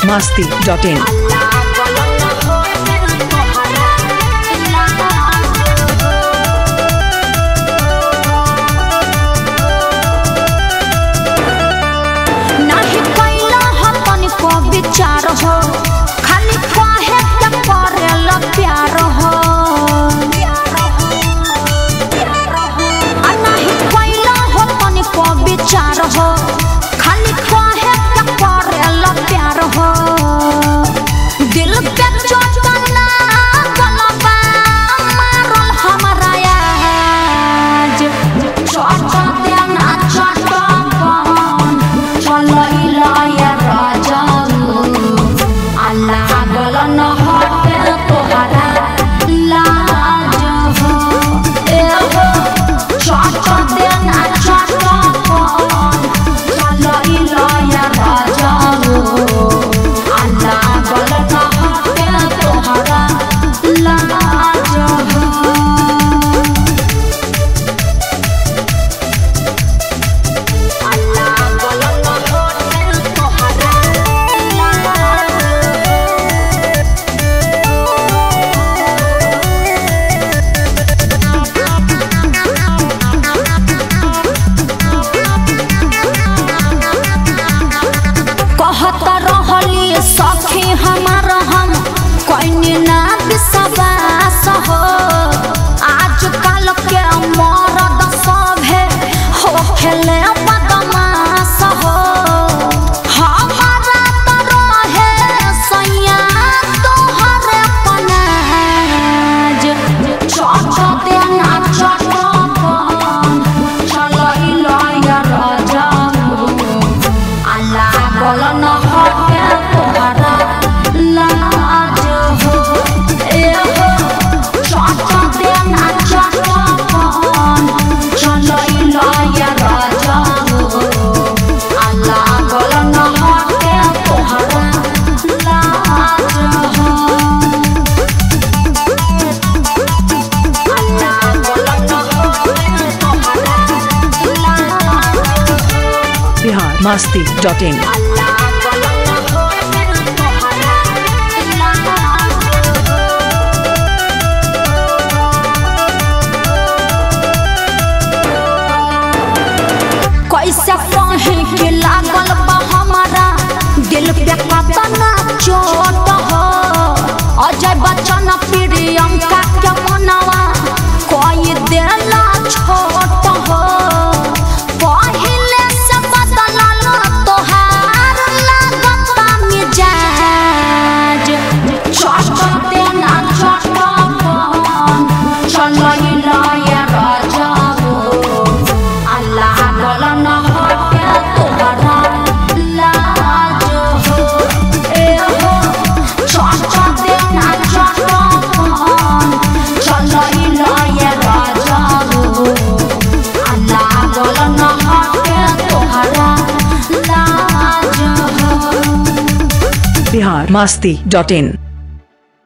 biharmasti.in विचार हो खाली काहे के करेला प्यार हो नहीं कोइला हो तनिको विचार हो खाली काहे के करेला प्यार हो दिल पे चोट ना गलबा मारल हमरा आज चोट देना चोट बन चलइला या राजा लागल न हटे तोहरा लाज हो ए हो चट देना चट चलइला या राजा हो लागल न हटे तोहरा लाज हो सखी हमार हम कोई ना विश्वास हो आज कल के मरद सभे हो खेले बदमाश हो हमारा तो रहे सैया तोहरे पनाज चट देना चट चलइला या राजा लागल न हटे तोहरा लाज हो ए हो चट देना चट चलइला या राजा हो लागल न हटे तोहरा लाज हो biharmasti.in कैसे कहीं के लागल बा हमारा दिल पे कतना चोट हो अजय बच्चन प्रियंका के मनवा कोई देला छोट हो पहिले से बदलल तोहार लागता मिजाज चट देना चट चलइला या राजा हो लागल न हटे तोहरा लाज हो ए हो चट देना चट चलइला या राजा हो लागल न हटे तोहरा लाज हो biharmasti.in